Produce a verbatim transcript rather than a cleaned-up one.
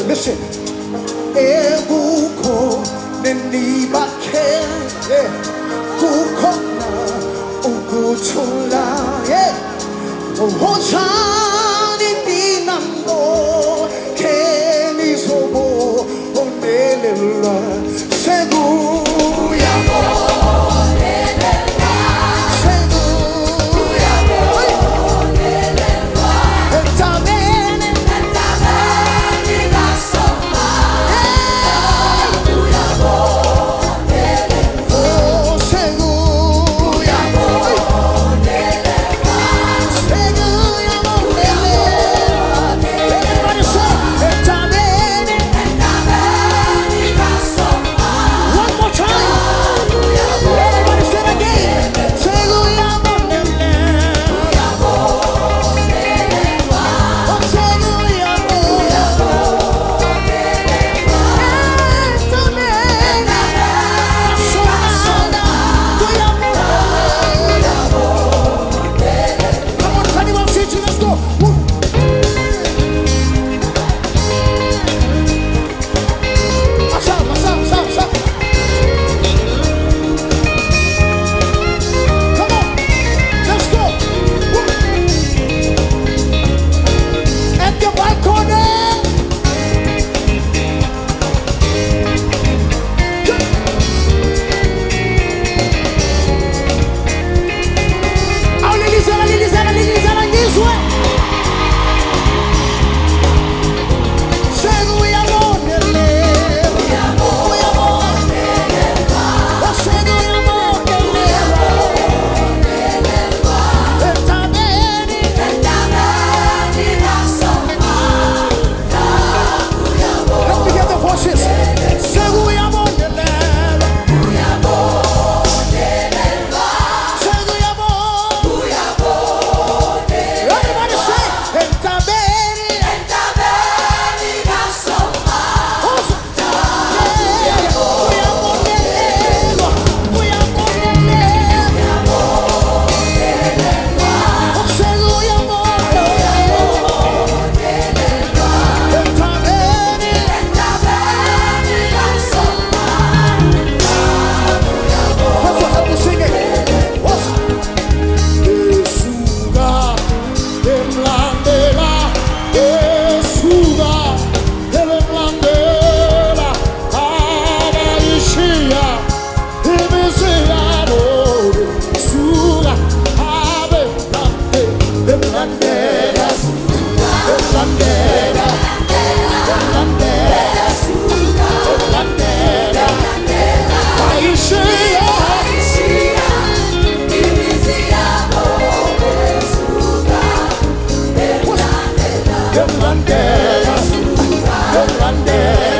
Listen. 에부코 nenibake kukona ukuthola ochani ninambo kenizobo onelelwa seguyabo onelelwa seguyabo onelelwa entamene entamene gasoma seguyabo onelelwa seguyabo onelelwa seguyabo onelelwa everybody say entamene entamene gasoma one more time everybody say it again seguyabo onelelwa oh seguyabo Come on, anyone see you? Let's go. Woo. What's up? What's up? What's up? What's up? Come on, let's go. Woo. At the balcony. Allez, Lisa, allez, Lisa, allez, Lisa, allez, Lisa. Seguyabo onelelwa. Seguyabo onelelwa. Oh, seguyabo onelelwa. Entamene. Entamene gasoma. Let me hear the voices. Seguyabo onelelwa. Seguyabo onelelwa. Seguyabo. Everybody say entamene. Entamene gasoma. Oh, seguyabo onelelwa. Seguyabo onelelwa. Oh, seguyabo onelelwa. Entamene. Entamene gasoma. That's what help me sing it. What's Yesuga emlandela, Yesuga emlandela, abaishia imiziyalo, Yesuga abelandela, emlandela, emlandela, emlandela, emlandela, aishia. What's Emlandela, Emlandela.